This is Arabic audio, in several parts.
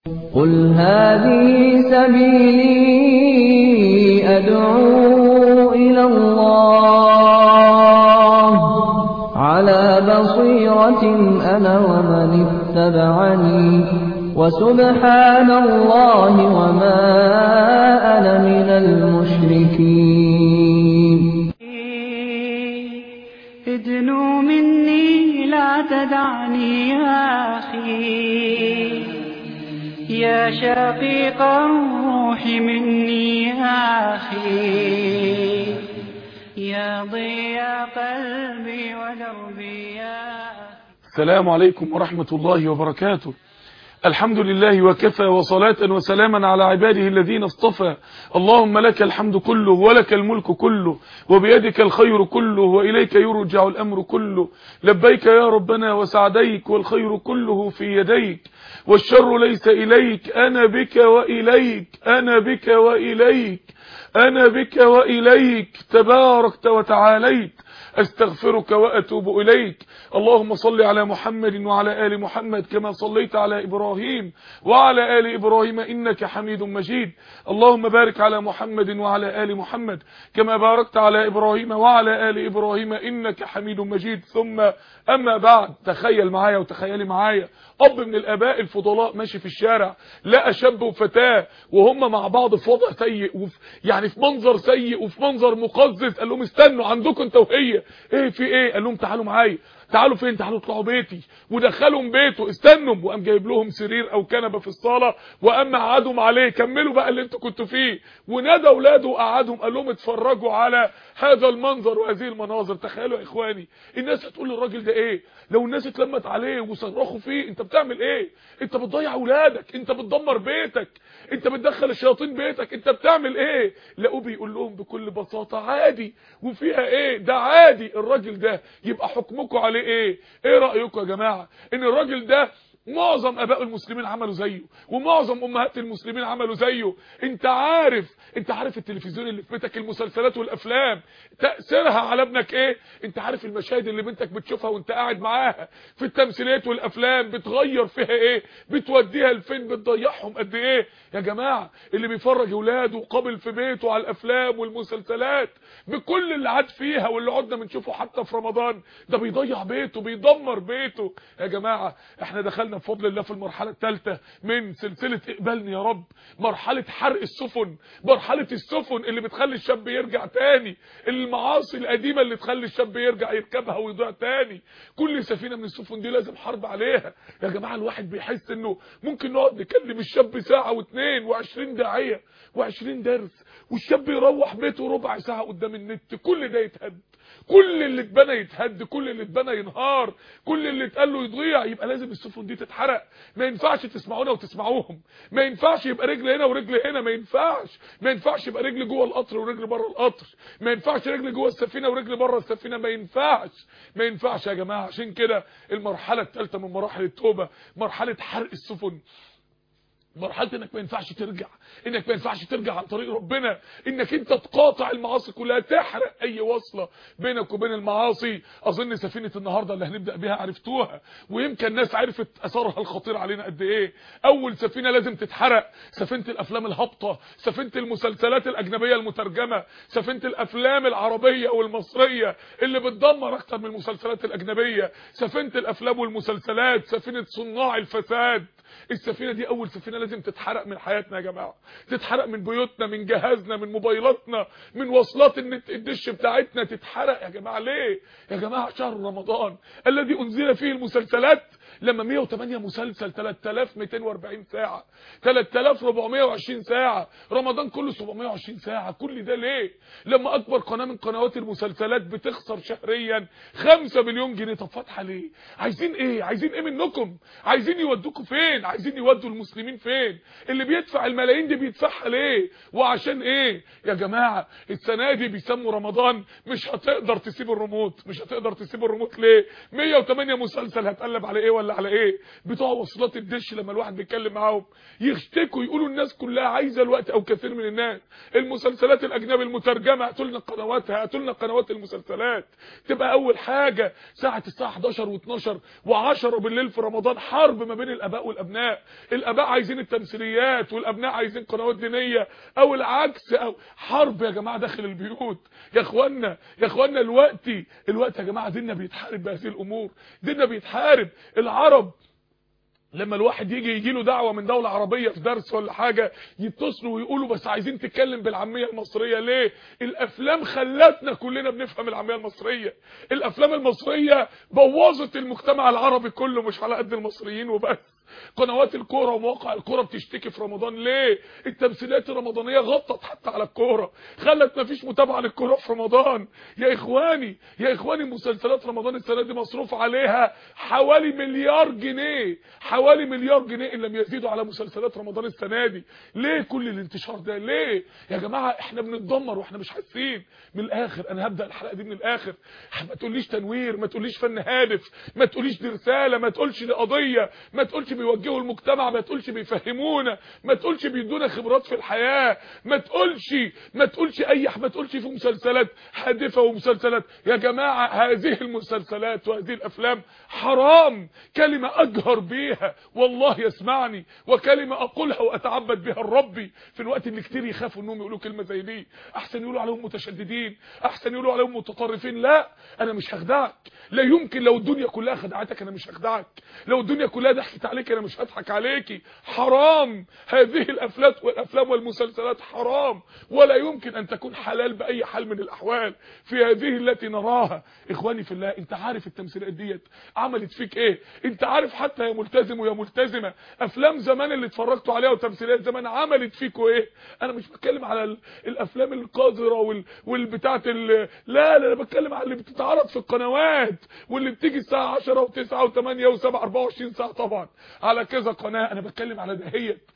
قل هذه سبيلي أدعو إلى الله على بصيرة أنا ومن اتبعني وسبحان الله وما أنا من المشركين. ادنو مني لا تدعني يا أخي، يا شقيق الروح مني يا أخي، يا ضياء قلبي ودربي يا أخي. السلام عليكم ورحمة الله وبركاته. الحمد لله وكفى، وصلاة وسلاما على عباده الذين اصطفى. اللهم لك الحمد كله ولك الملك كله وبيدك الخير كله وإليك يرجع الأمر كله. لبيك يا ربنا وسعديك، والخير كله في يديك والشر ليس إليك. أنا بك وإليك، أنا بك وإليك، أنا بك وإليك، تباركت وتعاليت. أستغفرك وأتوب إليك. اللهم صل على محمد وعلى آل محمد كما صليت على إبراهيم وعلى آل إبراهيم إنك حميد مجيد. اللهم بارك على محمد وعلى آل محمد كما باركت على إبراهيم وعلى آل إبراهيم إنك حميد مجيد. ثم أما بعد، تخيل معايا وتخيلي معايا أب من الآباء الفضلاء ماشي في الشارع، لقى شاب وفتاة وهم مع بعض في وضع سيء، يعني في منظر سيء وفي منظر مقزز. قال لهم استنوا عندكم انت وهي، ايه في ايه؟ قال لهم تعالوا معايا. تعالوا فين؟ تعالوا اطلعوا بيتي. ودخلهم بيته. استنوا، وقام جايب لهم سرير او كنبه في الصاله وقام قعدهم عليه. كملوا بقى اللي انتوا كنتوا فيه. ونادى اولاده وقعدهم، قال لهم اتفرجوا على هذا المنظر وهذه المناظر. تخيلوا يا اخواني، الناس هتقول للراجل ده ايه لو الناس اتلمت عليه وصرخوا فيه؟ انت بتعمل ايه؟ انت بتضيع اولادك، انت بتدمر بيتك، انت بتدخل الشياطين بيتك، انت بتعمل ايه؟ لقوه بيقول لهم بكل بساطه عادي. وفيها ايه؟ ده عادي. الراجل ده يبقى حكمكم عليه ايه؟ ايه رايكم يا جماعه ان الراجل ده معظم اباء المسلمين عملوا زيه ومعظم امهات المسلمين عملوا زيه؟ انت عارف التلفزيون اللي في بيتك، المسلسلات والافلام تاثيرها على ابنك ايه؟ انت عارف المشاهد اللي بنتك بتشوفها وانت قاعد معاها في التمثيليات والافلام بتغير فيها ايه؟ بتوديها لفين؟ بتضيعهم قد ايه يا جماعه؟ اللي بيفرج اولاده قابل في بيته على الافلام والمسلسلات بكل اللي عاد فيها واللي عدنا بنشوفه حتى في رمضان، ده بيضيع بيته، بيدمر بيته يا جماعه. احنا دخلنا بفضل الله في المرحله الثالثه من سلسله اقبلني يا رب، مرحله حرق السفن، مرحله السفن اللي بتخلي الشاب يرجع تاني، المعاصي القديمه اللي تخلي الشاب يرجع يركبها ويضيع تاني. كل سفينه من السفن دي لازم حرب عليها يا جماعه. الواحد بيحس انه ممكن نقعد نكلم الشاب ساعه واثنين و20 داعيه و20 درس، والشاب يروح بيته ربع ساعه قدام النت، كل ده يتهد، كل اللي اتبنى يتهد، كل اللي اتبنى ينهار، كل اللي اتقال له يضيع. يبقى لازم السفن دي تتحرق. ما ينفعش تسمعونا وتسمعوهم، ما ينفعش يبقى رجل هنا ورجل هنا، ما ينفعش يبقى رجل جوه القطر ورجل بره القطر، ما ينفعش رجل جوه السفينه ورجل بره السفينه، ما ينفعش يا جماعه. عشان كده المرحله الثالثه من مراحل التوبه مرحله حرق السفن، مرحله انك ما ينفعش ترجع عن طريق ربنا، انك انت تقاطع المعاصي كلها، تحرق اي وصله بينك وبين المعاصي. اظن سفينه النهارده اللي هنبدا بها عرفتوها، ويمكن الناس عرفت اثرها الخطير علينا قد ايه. اول سفينه لازم تتحرق سفينه الافلام الهابطه، سفينه المسلسلات الاجنبيه المترجمه، سفينه الافلام العربيه والمصريه اللي بتدمر اكتر من المسلسلات الاجنبيه، سفينه الافلام والمسلسلات، سفينه صناع الفساد. السفينه دي اول سفينه لازم تتحرق من حياتنا يا جماعه، تتحرق من بيوتنا، من جهازنا، من موبايلاتنا، من وصلات النت، الدش بتاعتنا تتحرق يا جماعه. ليه يا جماعه؟ شهر رمضان الذي انزل فيه المسلسلات، لما 108 مسلسل 3240 ساعه، 3420 ساعه، رمضان كله 720 ساعه، كل ده ليه؟ لما اكبر قناه من قنوات المسلسلات بتخسر شهريا 5 مليون جنيه. طب فاتحه ليه؟ عايزين ايه؟ عايزين ايه منكم؟ عايزين يودوكوا فين؟ عايزين يودوا المسلمين فين؟ اللي بيدفع الملايين دي بيدفعها ليه وعشان ايه يا جماعه؟ السنه دي بيسموا رمضان مش هتقدر تسيب الريموت، مش هتقدر تسيب الريموت. ليه؟ 108 مسلسل هتقلب على ايه ولا على ايه؟ بتوع وصلات الدش لما الواحد بيتكلم معاهم يشتكوا يقولوا الناس كلها عايزه الوقت، او كثير من الناس، المسلسلات الاجنبي المترجمه، هاتوا لنا قنواتها، هاتوا لنا قنوات المسلسلات. تبقى اول حاجه ساعه الساعه 11 و12 و10 بالليل في رمضان حرب ما بين الاباء والابناء. الاباء عايزين التمثيليات والابناء عايزين قنوات دينيه، او العكس، او حرب يا جماعه داخل البيوت. يا اخوانا الوقت يا جماعه ديننا بيتحارب بهذه الامور، ديننا بيتحارب. العرب لما الواحد يجي له دعوه من دوله عربيه في درس ولا حاجه يتصلوا ويقولوا بس عايزين تتكلم بالعاميه المصريه. ليه؟ الافلام خلتنا كلنا بنفهم العاميه المصريه. الافلام المصريه بوظت المجتمع العربي كله، مش على قد المصريين وبس. قنوات الكوره ومواقع الكوره بتشتكي في رمضان. ليه؟ التمثيلات الرمضانيه غطت حتى على الكوره، خلت مفيش متابعه للكوره في رمضان. يا اخواني مسلسلات رمضان السنه دي مصروف عليها حوالي مليار جنيه، حوالي مليار جنيه ان لم يزيدوا على مسلسلات رمضان السنه دي. ليه كل الانتشار ده؟ ليه يا جماعه؟ احنا بنتدمر واحنا مش حاسين. من الاخر انا هبدا الحلقه دي من الاخر، ما تقوليش تنوير، ما تقوليش فن هادف، ما تقوليش دي رساله، ما تقولش دي قضيه، ما تقولش بيوجهوا المجتمع، ما تقولش بيفهمونا، ما تقولش بيدونا خبرات في الحياه، ما تقولش ما تقولش في مسلسلات هادفه ومسلسلات. يا جماعه هذه المسلسلات وهذه الافلام حرام، كلمه اجهر بيها والله يسمعني، وكلمه اقولها واتعبد بها لربي في الوقت اللي كتير يخافوا انهم يقولوا كلمه زي دي. احسن يقولوا عليهم متشددين، احسن يقولوا عليهم متطرفين. لا، انا مش هخدعك، لا يمكن. لو الدنيا كلها خدعتك انا مش هخدعك، لو الدنيا كلها ضحكت عليك انا مش هضحك عليكي. حرام هذه الافلام والمسلسلات، حرام، ولا يمكن ان تكون حلال باي حال من الاحوال في هذه التي نراها. اخواني في الله، انت عارف التمثيلات ديت عملت فيك ايه؟ انت عارف حتى يا ملتزم ويا ملتزمه افلام زمان اللي اتفرجتوا عليها وتمثيلات زمان عملت فيكوا ايه؟ انا مش بتكلم على الافلام القذره والبتاعه لا انا بتكلم على اللي بتتعرض في القنوات واللي بتيجي الساعه 10 و9 و8 و7 24 ساعه طبعا على كذا قناه. انا بتكلم على دهيت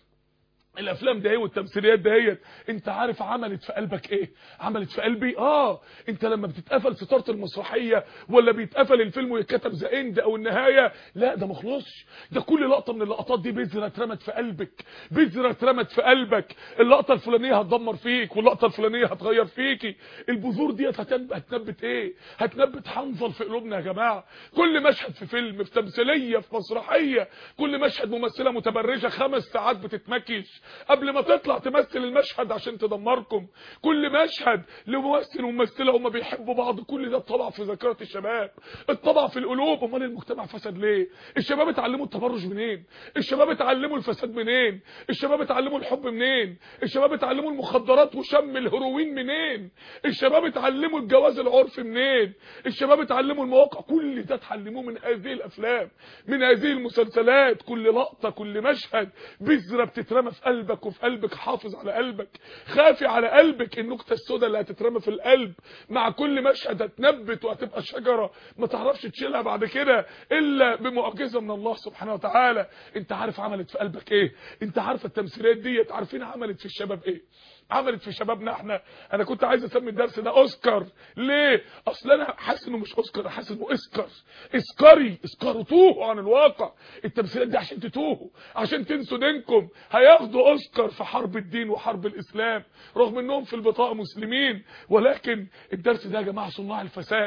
الافلام دهيت والتمثيليات دهيت. انت عارف عملت في قلبك ايه؟ عملت في قلبي انت لما بتتقفل ستاره المسرحيه ولا بيتقفل الفيلم ويتكتب ذا اند او النهايه، لا ده مخلصش، ده كل لقطه من اللقطات دي بذره اترمت في قلبك، بذره اترمت في قلبك. اللقطه الفلانيه هتدمر فيك، واللقطه الفلانيه هتغير فيكي. البذور ديت هتنبت ايه؟ هتنبت حنظل في قلوبنا يا جماعه. كل مشهد في فيلم، في تمثيليه، في مسرحيه، كل مشهد ممثله متبرجه 5 ساعات بتتمكيش قبل ما تطلع تمثل المشهد عشان تدمركم. كل مشهد لممثل وممثله هما بيحبوا بعض، كل ده اتطبع في ذاكره الشباب، اتطبع في القلوب. امال المجتمع فسد ليه؟ الشباب اتعلموا التبرج منين؟ الشباب اتعلموا الفساد منين؟ الشباب اتعلموا الحب منين؟ الشباب اتعلموا المخدرات وشم الهيروين منين؟ الشباب اتعلموا الجواز العرفي منين؟ الشباب اتعلموا المواقع. كل ده اتعلموه من هذه الافلام، من هذه المسلسلات. كل لقطه، كل مشهد بذره بتترمى في قلبك وفي قلبك. حافظ على قلبك، خافي على قلبك. النكته السوداء اللي هتترمى في القلب مع كل مشهد هتنبت وهتبقى شجره ما تعرفش تشيلها بعد كده الا بمعجزه من الله سبحانه وتعالى. انت عارف عملت في قلبك ايه؟ انت عارف التمثيلات ديت عارفين عملت في الشباب ايه؟ عملت في شبابنا احنا. انا كنت عايز اسمي الدرس ده اوسكار. ليه؟ اصل انا حاسس انه مش اوسكار، حاسس انه اسكار توهوا عن الواقع. التمثيلات دي عشان تتوهوا، عشان تنسوا دينكم. هياخدوا اوسكار في حرب الدين وحرب الاسلام رغم انهم في البطاقه مسلمين. ولكن الدرس ده يا جماعه صناع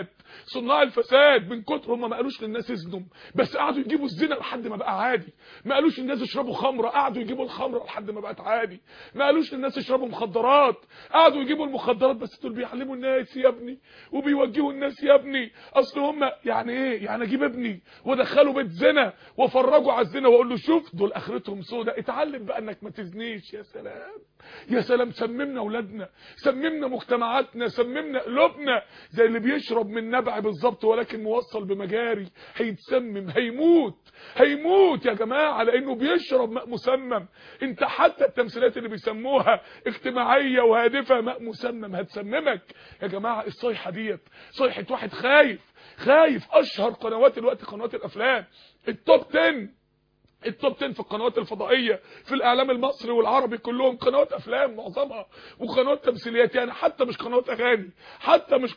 الفساد من كتر هم ما قالوش للناس ازنوا، بس قعدوا يجيبوا الزنا لحد ما بقى عادي. ما قالوش للناس اشربوا خمره، قعدوا يجيبوا الخمره لحد ما بقت عادي. ما قالوش للناس اشربوا مخدرات، قعدوا يجيبوا المخدرات. بس دول بيعلموا الناس يا ابني وبيوجهوا الناس يا ابني. اصل هم يعني ايه؟ يعني اجيب ابني وادخله بيت زنا وافرجه على الزنا واقول له شوف دول اخرتهم سودا، اتعلم بقى انك ما تزنيش. يا سلام يا سلام. سممنا اولادنا، سممنا مجتمعاتنا، سممنا قلوبنا زي اللي بيشرب من نبع بالظبط ولكن موصل بمجاري. هيتسمم، هيموت يا جماعه لانه بيشرب ماء مسمم. انت حتى التمثيلات اللي بيسموها اجتماعيه وهادفه ماء مسمم هتسممك يا جماعه. الصيحه ديت صيحه واحد خايف. اشهر قنوات الوقت قنوات الافلام، التوب 10 التوب 10 في القنوات الفضائيه في الاعلام المصري والعربي كلهم قنوات افلام معظمها، وقنوات تمثيليات، يعني حتى مش قنوات اغاني، حتى مش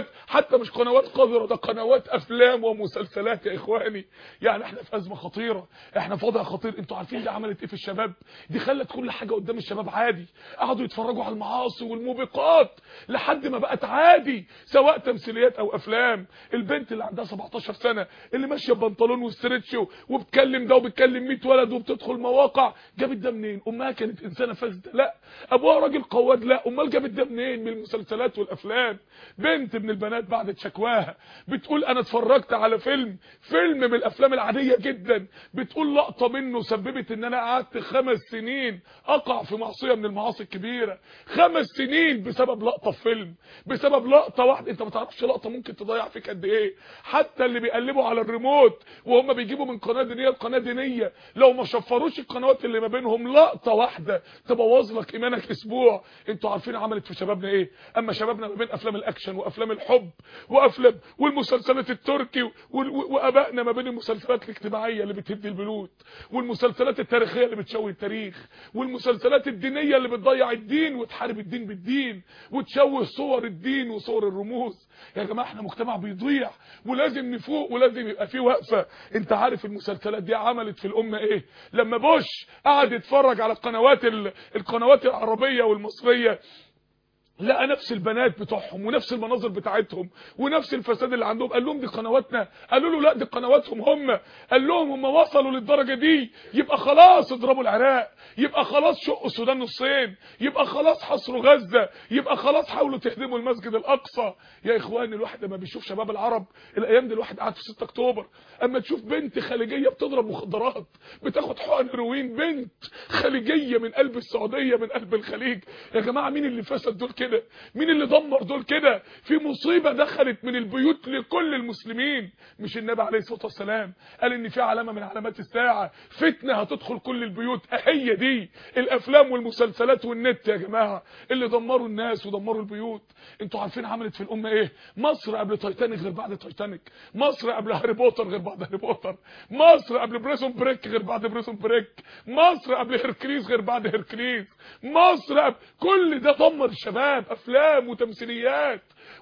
قنوات قذره، ده قنوات افلام ومسلسلات يا اخواني. يعني احنا في ازمه خطيره، احنا في وضع خطير. انتوا عارفين دي عملت ايه في الشباب؟ دي خلت كل حاجه قدام الشباب عادي، قعدوا يتفرجوا على المعاصي والموبقات لحد ما بقت عادي، سواء تمثيليات او افلام. البنت اللي عندها 17 سنه اللي ماشيه ببنطلون وستريتش وبتكلم ده وبتكلم 100 ولد وبتدخل مواقع، جابت ده منين؟ امها كانت انسانه فاسده؟ لا. ابوها راجل قواد؟ لا. امال جابت ده منين؟ من المسلسلات والافلام. بنت من البنات بعد شكواها بتقول انا اتفرجت على فيلم من الافلام العاديه جدا، بتقول لقطه منه سببت ان انا قعدت 5 سنين اقع في معصيه من المعاصي الكبيره. 5 سنين بسبب لقطه في فيلم، بسبب لقطه واحده. انت ما تعرفش لقطه ممكن تضيع فيك قد ايه. حتى اللي بيقلبوا على الريموت وهم بيجيبوا من قناه دينيه لقناه دينيه، لو ما شفروش القنوات اللي ما بينهم لقطه واحده تبوظ لك ايمانك اسبوع. انتوا عارفين عملت في شبابنا ايه؟ اما شبابنا ما بين افلام الاكشن وافلام الحب وافلام والمسلسلات التركي، وابائنا ما بين المسلسلات الاجتماعيه اللي بتهد البيوت، والمسلسلات التاريخيه اللي بتشوه التاريخ، والمسلسلات الدينيه اللي بتضيع الدين وتحارب الدين بالدين وتشوه صور الدين وصور الرموز. يا جماعه احنا مجتمع بيضيع ولازم نفوق ولازم يبقى فيه وقفه. انت عارف المسلسلات دي عملت في الامه ايه؟ لما بوش قعد يتفرج على القنوات العربيه والمصريه، لقى نفس البنات بتوعهم ونفس المناظر بتاعتهم ونفس الفساد اللي عندهم. قال لهم دي قنواتنا؟ قالوا له لا دي قنواتهم هم. قال لهم هم وصلوا للدرجه دي، يبقى خلاص اضربوا العراق، يبقى خلاص شقوا السودان نصين، يبقى خلاص حصروا غزه، يبقى خلاص حاولوا تهدموا المسجد الاقصى. يا اخواني الواحد لما بيشوف شباب العرب الايام دي، الواحد قاعد في 6 اكتوبر اما تشوف بنت خليجيه بتضرب مخدرات، بتاخد حقن هيروين، بنت خليجيه من قلب السعوديه من قلب الخليج. يا جماعه مين اللي فسد دول كده؟ مين اللي دمر دول كده؟ في مصيبه دخلت من البيوت لكل المسلمين. مش النبي عليه الصلاه والسلام قال ان في علامه من علامات الساعه فتنه هتدخل كل البيوت؟ هي دي الافلام والمسلسلات والنت يا جماعه اللي دمروا الناس ودمروا البيوت. انتوا عارفين عملت في الامه ايه؟ مصر قبل تايتانيك غير بعد تايتانيك، مصر قبل هاري بوتر غير بعد هاري بوتر، مصر قبل بريزون بريك غير بعد بريزون بريك، مصر قبل هيركليز غير بعد هيركليز، مصر قبل كل ده دمر الشباب. افلام وتمثيليات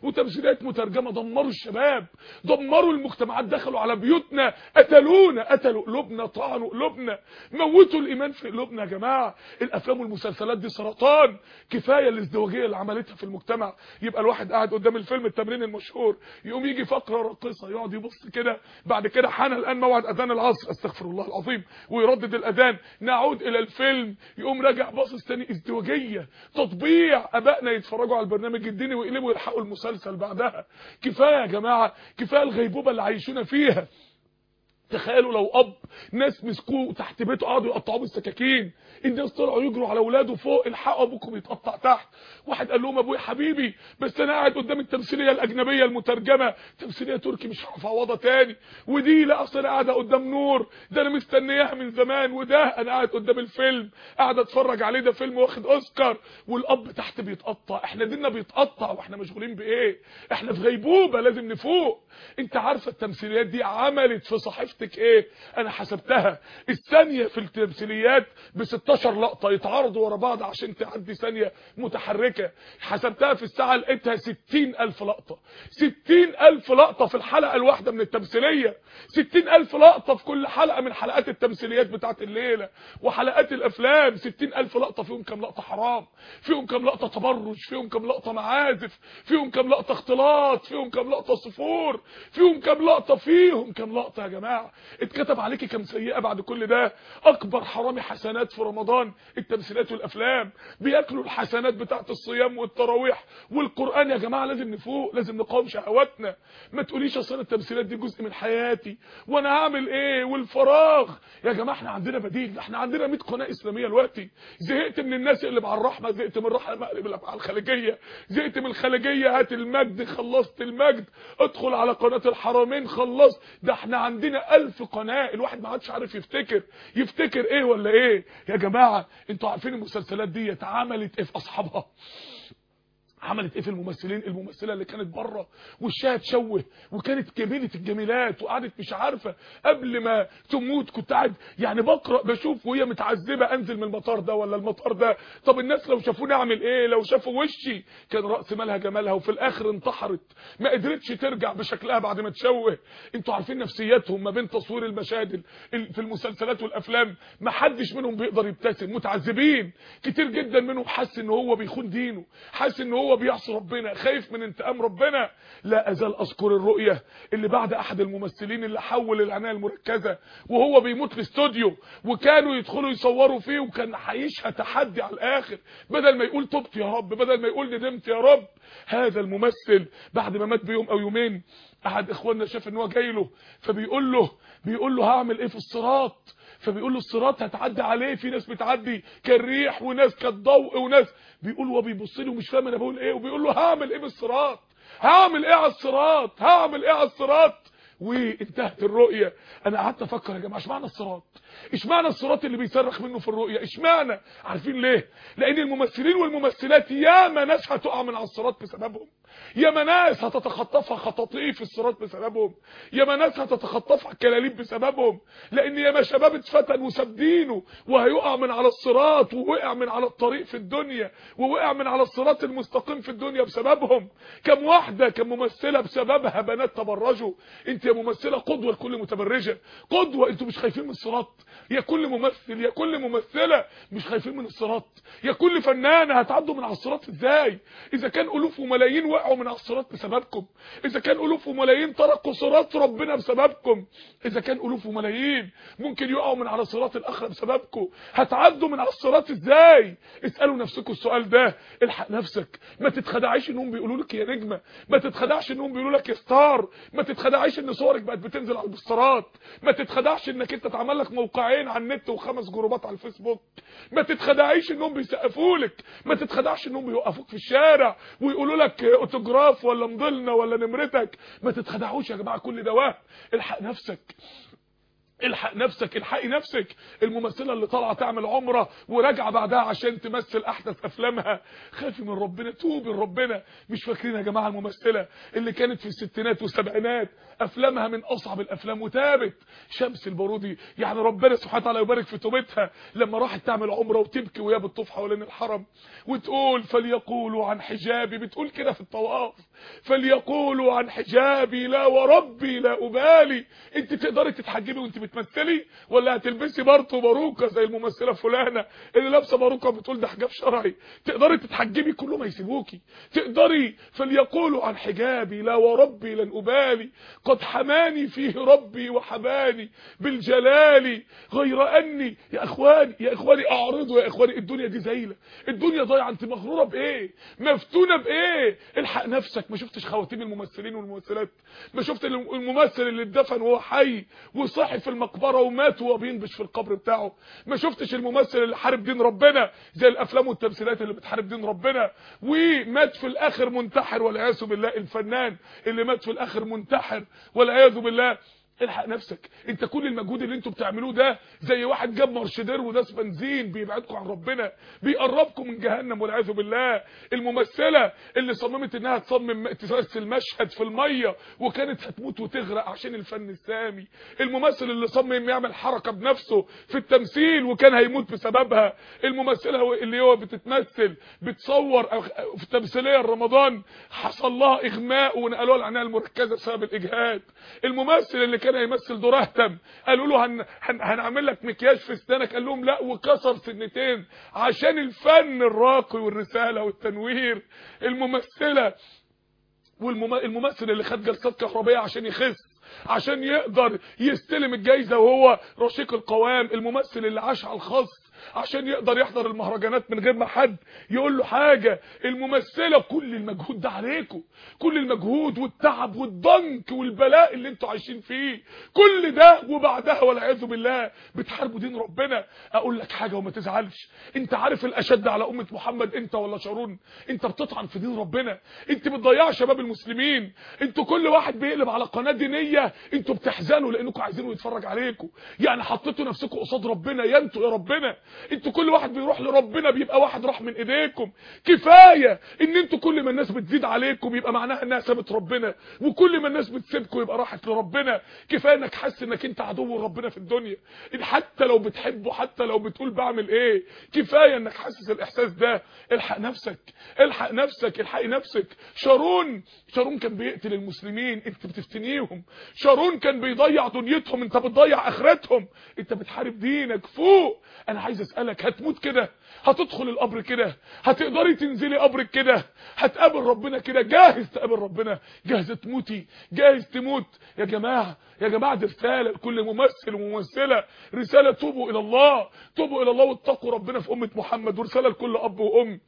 مترجمه دمروا الشباب، دمروا المجتمعات، دخلوا على بيوتنا، قتلونا، قتلوا قلوبنا، طعنوا قلوبنا، موتوا الايمان في قلوبنا. يا جماعه الافلام والمسلسلات دي سرطان. كفايه الازدواجيه اللي عملتها في المجتمع. يبقى الواحد قاعد قدام الفيلم التمرين المشهور، يقوم يجي فقره راقصه يقعد يبص كده، بعد كده حان الان موعد اذان العصر، استغفر الله العظيم، ويردد الاذان، نعود الى الفيلم، يقوم راجع باصص تاني. ازدواجيه، تطبيع. ابائنا يتفرجوا على البرنامج الديني ويقلبوا يلحقوا المسلسل بعدها. كفايه يا جماعه، كفايه الغيبوبه اللي عايشونا فيها. تخيلوا لو ناس مسكوه تحت بيته قعدوا يقطعوه بالسكاكين، الناس طلعوا يجروا على اولاده فوق، الحقوا ابوكم يتقطع تحت. واحد قال لهم ابويا حبيبي بس انا قاعد قدام التمثيليه الاجنبيه المترجمه، تمثيليه تركي مش هعرف اعوضها تاني، ودي لا اصل انا قاعده قدام نور ده انا مستنياها من زمان، وده انا قاعد قدام الفيلم قاعد اتفرج عليه ده فيلم واخد اوسكار، والاب تحت بيتقطع. احنا ديننا بيتقطع واحنا مشغولين بايه؟ احنا في غيبوبه، لازم نفوق. انت عارفه التمثيليات دي عملت في صحيفتك ايه؟ انا حسبتها الثانيه في التمثيليات ب16 لقطه يتعرضوا ورا بعض عشان تعدي ثانيه متحركه. حسبتها في الساعه لقيتها 60,000 لقطه، 60,000 لقطه في الحلقه الواحده من التمثيليه، 60,000 لقطه في كل حلقه من حلقات التمثيليات بتاعت الليله وحلقات الافلام. 60,000 لقطه، فيهم كام لقطه حرام، فيهم كام لقطه تبرج، فيهم كام لقطه معازف، فيهم كام لقطه اختلاط، فيهم كام لقطه صفور، فيهم كام لقطه يا جماعه. اتكتب عليكي كام سيئه بعد كل ده. اكبر حرامي حسنات في رمضان التمثيلات والافلام، بياكلوا الحسنات بتاعت الصيام والتراويح والقران. يا جماعه لازم نفوق، لازم نقاوم شهواتنا. ما تقوليش اصل التمثيلات دي جزء من حياتي وانا هعمل ايه والفراغ. يا جماعه احنا عندنا بديل، احنا عندنا 100 قناه اسلاميه دلوقتي. زهقت من الناس اللي مع الرحمه، زهقت من الرحمه مقلب على الخليجيه، زهقت من الخليجيه هات المجد، خلصت المجد ادخل على قناه الحرمين خلصت. ده احنا عندنا 1000 قناه، الواحد ما عادش عارف يفتكر ايه ولا ايه. يا جماعه انتوا عارفين المسلسلات دي عملت ايه في اصحابها؟ عملت ايه في الممثلين؟ الممثله اللي كانت بره وشها تشوه وكانت جميله الجميلات وقعدت مش عارفه قبل ما تموت، كنت قاعد يعني بقرا بشوف وهي متعذبه، انزل من المطار ده ولا المطار ده، طب الناس لو شافوني اعمل ايه؟ لو شافوا وشي كان راس مالها جمالها، وفي الاخر انتحرت ما قدرتش ترجع بشكلها بعد ما تشوه. انتوا عارفين نفسياتهم ما بين تصوير المشاهد في المسلسلات والافلام، ما حدش منهم بيقدر يبتسم، متعذبين كتير جدا منهم، حاسس ان هو بيخون دينه، حاسس ان هو بيعصي ربنا، خايف من انتقام ربنا. لا ازال اذكر الرؤيه اللي بعد احد الممثلين اللي حول العنايه المركزه وهو بيموت في استوديو، وكانوا يدخلوا يصوروا فيه، وكان هيشهد تحدي على الاخر، بدل ما يقول تبت يا رب، بدل ما يقول ندمت يا رب. هذا الممثل بعد ما مات بيوم او يومين، احد اخواننا شاف ان هو جاي له، فبيقول له هعمل ايه في الصراط؟ فبيقول له الصراط هتعدي عليه، في ناس بتعدي كالريح وناس كالضوء وناس، بيقول هو بيبص له مش فاهم انا بقول ايه، وبيقول له هعمل ايه بالصراط؟ هعمل ايه على الصراط؟ هعمل ايه على الصراط؟ وانتهت الرؤيه. انا قعدت افكر يا جماعه اشمعنى الصراط؟ اشمعنى الصراط اللي بيصرخ منه في الرؤيه؟ اشمعنى؟ عارفين ليه؟ لان الممثلين والممثلات ياما ناس هتقع من على الصراط بسببهم، ياما ناس هتتخطفها خطاطيف الصراط بسببهم، ياما ناس هتتخطفها كلاليب بسببهم، لان ياما شباب اتفتن وساب دينه وهيقع من على الصراط، ووقع من على الطريق في الدنيا، ووقع من على الصراط المستقيم في الدنيا بسببهم. كم واحده كم ممثله بسببها بنات تبرجوا. انت يا ممثله قدوه لكل متبرجه، قدوه. انتوا مش خايفين من الصراط؟ يا كل ممثل يا كل ممثله مش خايفين من الصراط؟ يا كل فنانه هتعدوا من على الصراط ازاي؟ اذا كان الوف وملايين وقعوا من على الصراط بسببكم، اذا كان الوف وملايين تركوا صراط ربنا بسببكم، اذا كان الوف وملايين ممكن يقعوا من على صراط الاخره بسببكم، هتعدوا من على الصراط ازاي؟ اسالوا نفسكم السؤال ده. الحق نفسك، ما تتخدعيش انهم بيقولوا لك يا نجمه، ما تتخدعش انهم بيقولوا لك يا ستار، ما تتخدعيش ان صورك بقت بتنزل على البوسترات، ما تتخدعش انك انت اتعمل لك موقعين على النت و5 جروبات على الفيسبوك، ما تتخدعيش انهم بيسقفوا لك، ما تتخدعش انهم بيوقفوك في الشارع ويقولوا لك اوتوجراف ولا مضلنا ولا نمرتك، ما تتخدعوش يا جماعه، كل ده وهم. الحق نفسك، الحق نفسك، الحقي نفسك. الممثله اللي طالعه تعمل عمره وراجعه بعدها عشان تمثل احدث افلامها، خافي من ربنا، توبي لربنا. مش فاكرين يا جماعه الممثله اللي كانت في الستينات والسبعينات افلامها من اصعب الافلام وتابت؟ شمس البارودي، يعني ربنا سبحانه وتعالى يبارك في توبتها، لما راحت تعمل عمره وتبكي وهي بتطوف حوالين الحرم وتقول فليقولوا عن حجابي، بتقول كده في الطواف فليقولوا عن حجابي لا وربي لا ابالي. انت تقدري تتحجبي وانت بتمثلي، ولا هتلبسي برطو باروكه زي الممثله فلانه اللي لابسه باروكه بتقول ده حجاب شرعي؟ تقدري تتحجبي كله ما يسيبوكي، تقدري فليقولوا عن حجابي لا وربي لن ابالي، قد حماني فيه ربي وحباني بالجلال غير اني. يا اخواني اعرضوا يا اخواني، الدنيا دي زايله، الدنيا ضايعه، انت مغروره بايه؟ مفتونه بايه؟ الحق نفسك. ما شفتش خواتيم الممثلين والممثلات؟ ما شفت الممثل اللي اتدفن وهو حي وصحي في المقبره ومات وهو بينبش في القبر بتاعه؟ ما شفتش الممثل اللي حارب دين ربنا زي الافلام والتمثيلات اللي بتحارب دين ربنا ومات في الاخر منتحر والعياذ بالله؟ الفنان اللي مات في الاخر منتحر والعياذ بالله. الحق نفسك. انت كل المجهود اللي انتوا بتعملوه ده زي واحد جاب مارشدير وداس بنزين، بيبعدكم عن ربنا، بيقربكم من جهنم والعياذ بالله. الممثله اللي صممت انها تمثل مشهد في الميه وكانت هتموت وتغرق عشان الفن السامي. الممثل اللي صمم يعمل حركه بنفسه في التمثيل وكان هيموت بسببها. الممثله اللي هو بتتمثل بتصور في تمثيليه رمضان حصل لها اغماء ونقلوها العنايه المركزه بسبب الاجهاد. الممثل اللي كان هيمثل دور اهتم قالوا له هنعمل لك مكياج في اسنانك، قال لهم لا وكسر سنتين عشان الفن الراقي والرساله والتنوير. الممثله والممثل اللي خد جلسات كهربائيه عشان يخس، عشان يقدر يستلم الجايزه وهو رشيق القوام. الممثل اللي عاش على الخاص عشان يقدر يحضر المهرجانات من غير ما حد يقول له حاجه. الممثله كل المجهود ده عليكم، كل المجهود والتعب والضنك والبلاء اللي انتوا عايشين فيه، كل ده وبعدها والعياذ بالله بتحاربوا دين ربنا. اقول لك حاجه وما تزعلش، انت عارف الاشد على امه محمد انت ولا شارون؟ انت بتطعن في دين ربنا، انت بتضيع شباب المسلمين، انتوا كل واحد بيقلب على قناه دينيه انتوا بتحزنوا لانكم عايزينه يتفرج عليكم، يعني حطيتوا نفسكم قصاد ربنا، يا انتوا يا ربنا. انتوا كل واحد بيروح لربنا بيبقى واحد راح من ايديكم. كفايه ان انتوا كل ما الناس بتزيد عليكم يبقى معناها انها سابت ربنا، وكل ما الناس بتسيبكم يبقى راحت لربنا. كفايه انك حاسس انك انت عدو ربنا في الدنيا، حتى لو بتحبه، حتى لو بتقول بعمل ايه، كفايه انك حاسس الاحساس ده. الحق نفسك، الحق نفسك، الحقي نفسك. شارون كان بيقتل المسلمين، انت بتفتنيهم. شارون كان بيضيع دنيتهم، انت بتضيع اخرتهم. انت بتحارب دينك. فوق. انا عايز اسالك، هتموت كده؟ هتدخل القبر كده؟ هتقدري تنزلي قبرك كده؟ هتقابل ربنا كده؟ جاهز تقابل ربنا؟ جاهزه تموتي؟ جاهز تموت؟ يا جماعه دي رساله لكل ممثل وممثله، رساله توبوا الى الله، توبوا الى الله واتقوا ربنا في امه محمد، ورساله لكل اب وام.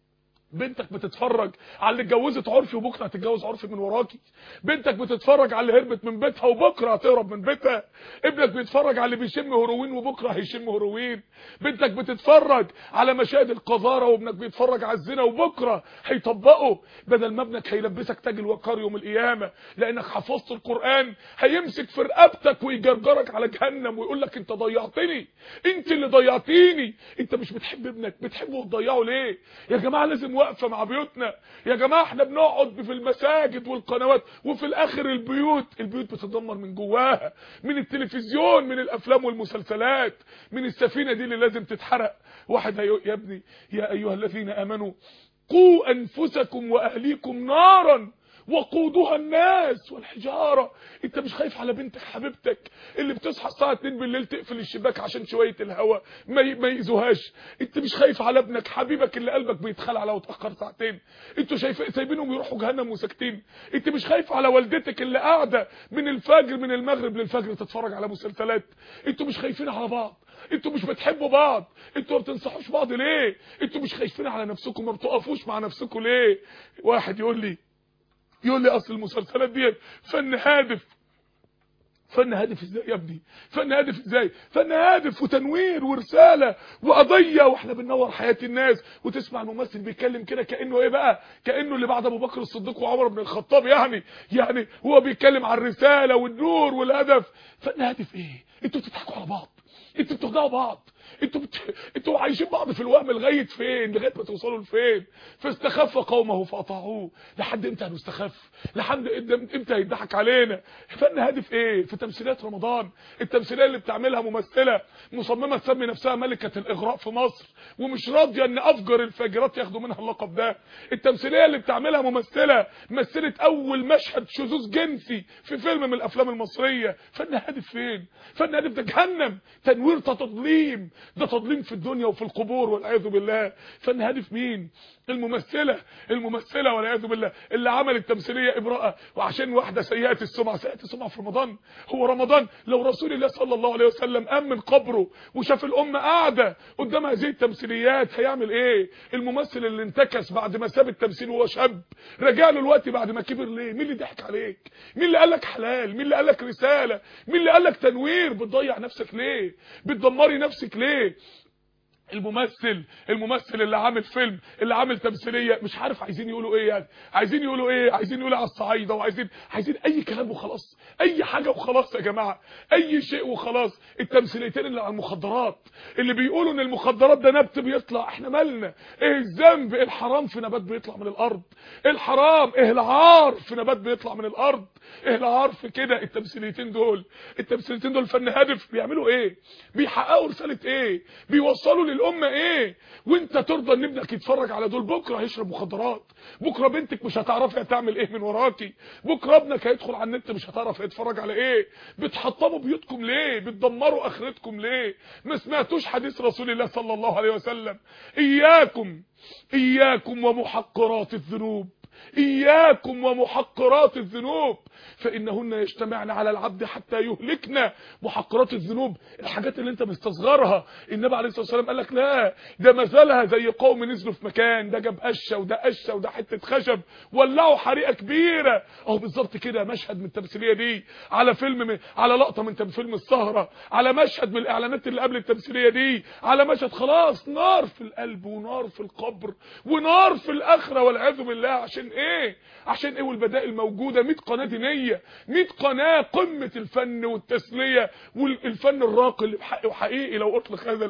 بنتك بتتفرج على اللي اتجوزت عرفي وبكره هتتجوز عرفي من وراكي. بنتك بتتفرج على اللي هربت من بيتها وبكره هتهرب من بيتها. ابنك بيتفرج على اللي بيشم هيروين وبكره هيشم هيروين. بنتك بتتفرج على مشاهد القذاره، وابنك بيتفرج على الزنا وبكره هيطبقه. بدل ما ابنك هيلبسك تاج الوقار يوم القيامه لانك حفظت القران، هيمسك في رقبتك ويجرجرك على جهنم ويقول لك انت ضيعتني، انت اللي ضيعتيني. انت مش بتحب ابنك، بتحبه وتضيعه ليه؟ يا جماعه لازم واقفه مع بيوتنا. يا جماعه احنا بنقعد في المساجد والقنوات، وفي الاخر البيوت بتتدمر من جواها، من التلفزيون، من الافلام والمسلسلات، من السفينه دي اللي لازم تتحرق. واحد يا ابني يا ايها الذين امنوا قوا انفسكم واهليكم نارا وقودها الناس والحجاره. انت مش خايف على بنتك حبيبتك اللي بتصحى الساعه 2 بالليل تقفل الشباك عشان شويه الهواء ما يأذوهاش؟ انت مش خايف على ابنك حبيبك اللي قلبك بيتخلع على وتاخر ساعتين؟ انتوا سايبينهم يروحوا جهنم وساكتين؟ انت مش خايف على والدتك اللي قاعده من المغرب للفجر تتفرج على مسلسلات؟ انتوا مش خايفين على بعض؟ انتوا مش بتحبوا بعض؟ انتوا ما بتنصحوش بعض ليه؟ انتوا مش خايفين على نفسكم؟ ما بتقفوش مع نفسكم ليه؟ واحد يقول لي اصل المسلسلات دي فن هادف. فن هادف ازاي يا ابني؟ فن هادف ازاي؟ فن هادف وتنوير ورساله وقضيه، واحنا بننور حياه الناس. وتسمع الممثل بيتكلم كده كانه ايه بقى؟ كانه اللي بعد ابو بكر الصديق وعمر بن الخطاب، يعني هو بيتكلم عن الرساله والنور والهدف. فن هادف ايه؟ انتوا بتضحكوا على بعض، انتوا بتخدعوا بعض، انتوا عايشين بعض في الوهم لغايه فين؟ لغايه ما توصلوا لفين؟ فاستخف قومه فاطاعوه. لحد امتى هنستخف؟ لحد امتى هيضحك علينا؟ فن هادف ايه؟ في تمثيلات رمضان، التمثيليه اللي بتعملها ممثله مصممه تسمي نفسها ملكه الاغراء في مصر ومش راضيه ان افجر الفاجرات ياخدوا منها اللقب ده. التمثيليه اللي بتعملها ممثله مثلت اول مشهد شذوذ جنسي في فيلم من الافلام المصريه. فن هادف فين؟ فن هادف ده جهنم، تنوير تضليم، ده تضليم في الدنيا وفي القبور والعياذ بالله. فن هادف مين؟ الممثله والعياذ بالله اللي عملت تمثيليه ابراءه وعشان واحده سيئه السمعه في رمضان. هو رمضان لو رسول الله صلى الله عليه وسلم قام من قبره وشاف الامه قاعده قدام هذه التمثيليات هيعمل ايه؟ الممثل اللي انتكس بعد ما ساب التمثيل وهو شاب رجع له الوقت بعد ما كبر ليه؟ مين اللي ضحك عليك؟ مين اللي قال لك حلال؟ مين اللي قال لك رساله؟ مين اللي قال لك تنوير؟ بتضيع نفسك ليه؟ بتدمري نفسك ليه؟ الممثل اللي عامل فيلم، اللي عامل تمثيليه، مش عارف عايزين يقولوا ايه يعني، عايزين يقولوا ايه؟ عايزين يقولوا على الصعايده، وعايزين اي كلام وخلاص، اي حاجه وخلاص يا جماعه، اي شيء وخلاص. التمثيليتين اللي على المخدرات، اللي بيقولوا ان المخدرات ده نبت بيطلع، احنا مالنا؟ ايه الذنب؟ ايه الحرام في نبات بيطلع من الارض؟ ايه الحرام؟ ايه العار في نبات بيطلع من الارض؟ ايه العار في كده؟ التمثيليتين دول فن هادف. بيعملوا ايه؟ بيحققوا رساله ايه؟ بيوصلوا الامه ايه؟ وانت ترضى ان ابنك يتفرج على دول؟ بكره هيشرب مخدرات، بكره بنتك مش هتعرفي هتعمل ايه من وراكي، بكره ابنك هيدخل على النت مش هتعرف يتفرج على ايه. بتحطموا بيوتكم ليه؟ بتدمروا اخرتكم ليه؟ ما سمعتوش حديث رسول الله صلى الله عليه وسلم؟ اياكم ومحقرات الذنوب، اياكم ومحقرات الذنوب فانهن يجتمعن على العبد حتى يهلكنا. محقرات الذنوب الحاجات اللي انت مستصغرها. النبي عليه الصلاه والسلام قال لك لا، ده مثلها زي قوم نزلوا في مكان، ده جاب قشه وده حته خشب ولعوا حريقه كبيره. اهو بالظبط كده مشهد من التمثيليه دي، على فيلم على لقطه من فيلم السهره، على مشهد من الاعلانات اللي قبل التمثيليه دي، على مشهد خلاص نار في القلب ونار في القبر ونار في الاخره والعياذ بالله. عشان ايه؟ والبدائل موجوده، 100 قناه دينيه، 100 قناه قمه الفن والتسليه والفن الراقي اللي بحقه حقيقي لو اطلق هذا الاسم.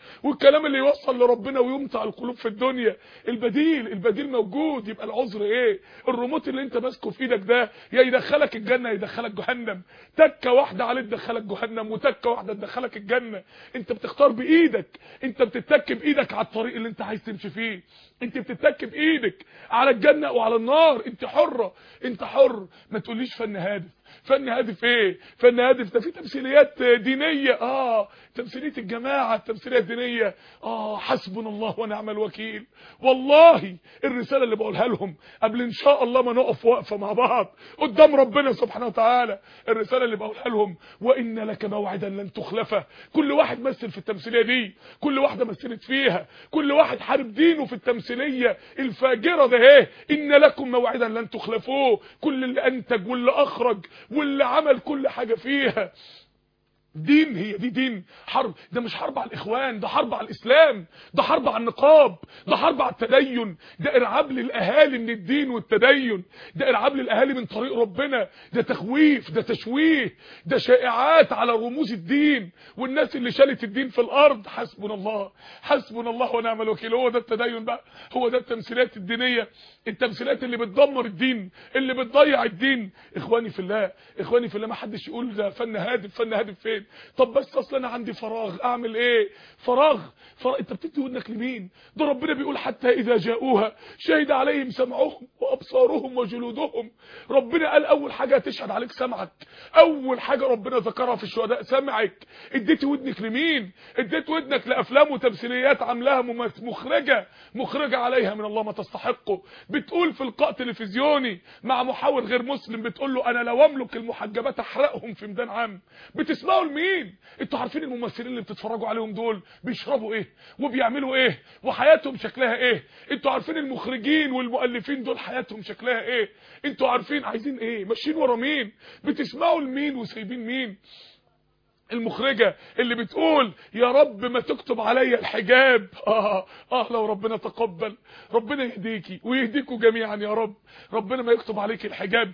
والكلام اللي يوصل لربنا ويمتع القلوب في الدنيا. البديل موجود. يبقى العذر ايه؟ الريموت اللي انت ماسكه في ايدك ده يا يدخلك الجنه يا يدخلك جهنم. تكه واحده عليه تدخلك جهنم، وتكه واحده تدخلك الجنه. انت بتختار بايدك، انت بتتك بايدك على الطريق اللي انت عايز تمشي فيه، انت بتتك بايدك على الجنه وعلى النار. انت حره، انت حر. ما تقوليش فن هادف. فن هادف ايه؟ فن هادف ده في تمثيليات دينيه، تمثيليه الجماعه، التمثيليه الدينيه، حسبنا الله ونعم الوكيل. والله الرساله اللي بقولها لهم قبل ان شاء الله ما نقف وقفه مع بعض قدام ربنا سبحانه وتعالى، الرساله اللي بقولها لهم وان لك موعدا لن تخلفه. كل واحد مثل في التمثيليه دي، كل واحده مثلت فيها، كل واحد حارب دينه في التمثيليه الفاجره ده ايه. ان لكم موعدا لن تخلفوه. كل اللي انتج واللي اخرج واللي عمل كل حاجه فيها دين، هي دي دين. حرب. ده مش حرب على الاخوان، ده حرب على الاسلام، ده حرب على النقاب، ده حرب على التدين، ده ارعاب للاهالي من الدين والتدين، ده ارعاب للاهالي من طريق ربنا، ده تخويف، ده تشويه، ده شائعات على رموز الدين والناس اللي شالت الدين في الارض. حسبنا الله، حسبنا الله ونعم الوكيل. هو ده التدين بقى، هو ده التمثيلات الدينيه، التمثيلات اللي بتدمر الدين، اللي بتضيع الدين. اخواني في الله، اخواني في الله، ما حدش يقول ده فن هادف. فن هادف فين؟ طب بس اصل انا عندي فراغ، اعمل ايه؟ فراغ. انت بتدي ودنك لمين؟ ده ربنا بيقول حتى اذا جاءوها شهد عليهم سمعهم وابصارهم وجلودهم. ربنا قال اول حاجه تشهد عليك سمعك، اول حاجه ربنا ذكرها في الشهداء سمعك. اديت ودنك لمين؟ اديت ودنك لافلام وتمثيليات عاملاها مخرجه عليها من الله ما تستحقه. بتقول في لقاء تلفزيوني مع محاور غير مسلم، بتقول له انا لو املك المحجبات احرقهم في ميدان عام. بتسمعوا لمين؟ انتوا عارفين الممثلين اللي بتتفرجوا عليهم دول بيشربوا ايه وبيعملوا ايه وحياتهم شكلها ايه؟ انتوا عارفين المخرجين والمؤلفين دول حياتهم شكلها ايه؟ انتوا عارفين عايزين ايه؟ ماشيين ورا مين؟ بتسمعوا لمين وسايبين مين؟ المخرجة اللي بتقول يا رب ما تكتب عليا الحجاب. لو ربنا تقبل، ربنا يهديكي ويهديكوا جميعا يا رب. ربنا ما يكتب عليك الحجاب.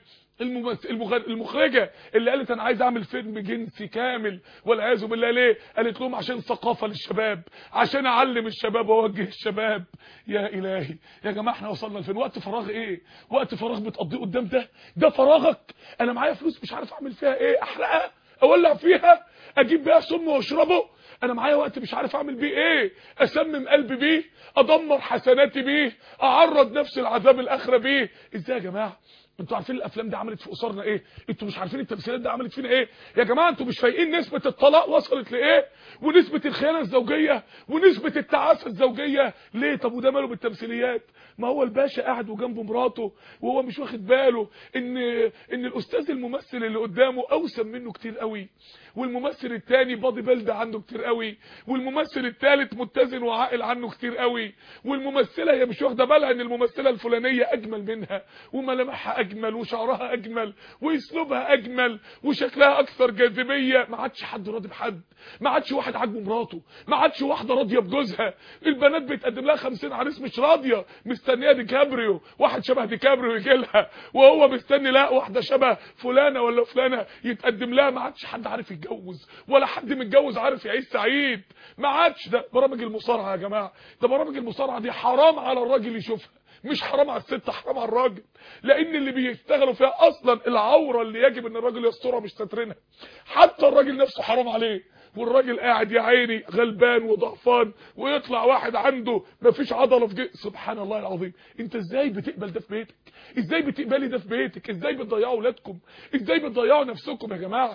المخرجة اللي قالت انا عايز اعمل فيلم جنسي كامل والعياذ بالله. ليه؟ قالت لهم عشان ثقافة للشباب، عشان اعلم الشباب واوجه الشباب. يا الهي يا جماعه، احنا وصلنا لفين؟ وقت فراغ ايه؟ وقت فراغ بتقضيه قدام ده فراغك؟ انا معايا فلوس مش عارف اعمل فيها ايه، احرقها، اولع فيها، اجيب بيها سم واشربه. انا معايا وقت مش عارف اعمل بيه ايه، اسمم قلبي بيه، ادمر حسناتي بيه، اعرض نفسي العذاب الاخره بيه. ازاي يا جماعه؟ انتوا عارفين الافلام دي عملت في اسرنا ايه؟ انتوا مش عارفين التمثيلات دي عملت فينا ايه يا جماعه؟ انتوا مش فايقين نسبه الطلاق وصلت لايه، ونسبه الخيانه الزوجيه، ونسبه التعاسه الزوجيه ليه؟ طب وده ماله بالتمثيليات؟ ما هو الباشا قاعد وجنبه مراته وهو مش واخد باله ان الاستاذ الممثل اللي قدامه اوسم منه كتير قوي، والممثل الثاني بادي بيلد عنده كتير قوي، والممثل الثالث متزن وعاقل عنه كتير قوي، والممثله هي مش واخده بالها ان الممثله الفلانيه اجمل منها وملامحها اجمل وشعرها اجمل واسلوبها اجمل وشكلها اكثر جاذبيه. ما عادش حد راضي بحد، ما عادش واحد عاجبه مراته، ما عادش واحده راضيه بجوزها. البنات بيتقدم لها 50 عريس مش راضيه، مستنيه ديكابريو، واحد شبه ديكابريو يجي لها، وهو مستني لا واحده شبه فلانه ولا فلانه يتقدم لها. ما عادش حد عارف يتجوز، ولا حد متجوز عارف يعيش سعيد. ما عادش. ده برامج المصارعه يا جماعه، ده برامج المصارعه دي حرام على الراجل يشوفها، مش حرام على الست، حرام على الراجل. لان اللي بيشتغلوا فيها اصلا العوره اللي يجب ان الراجل يسترها مش ساترينها. حتى الراجل نفسه حرام عليه، والراجل قاعد يا عيني غلبان وضعفان، ويطلع واحد عنده مفيش عضله في سبحان الله العظيم. انت ازاي بتقبل ده في بيتك؟ ازاي بتقبلي ده في بيتك؟ ازاي بتضيعوا اولادكم؟ ازاي بتضيعوا نفسكم يا جماعه؟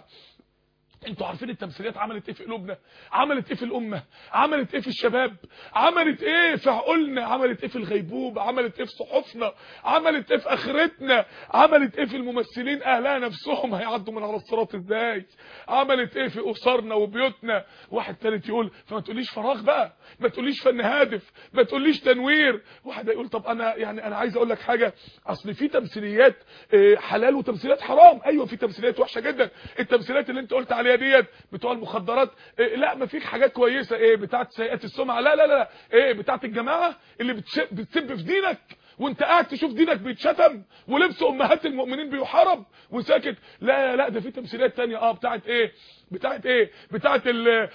انتوا عارفين التمثيليات عملت ايه في قلوبنا؟ عملت ايه في الامه؟ عملت ايه في الشباب؟ عملت ايه في عقولنا؟ عملت ايه في الغيبوبه؟ عملت ايه في صحفنا؟ عملت ايه في اخرتنا؟ عملت ايه في الممثلين اهلها نفسهم هيعدوا من على الصراط ازاي؟ عملت ايه في اسرنا وبيوتنا؟ واحد ثالث يقول فما تقوليش فراغ بقى، ما تقوليش فن هادف، ما تقوليش تنوير. واحد يقول طب انا يعني انا عايز اقول لك حاجه، اصل في تمثيليات حلال وتمثيليات حرام. ايوه في تمثيليات وحشه جدا، التمثيلات اللي انت قلت عليها ديت بتوع المخدرات لا ما فيك حاجات كويسه، بتاعه سيئات السمعه، لا لا لا، بتاعه الجماعه اللي بتسب في دينك وانت قاعد تشوف دينك بيتشتم ولبس امهات المؤمنين بيحارب وساكت؟ لا لا، ده في تمثيليات تانية. بتاعت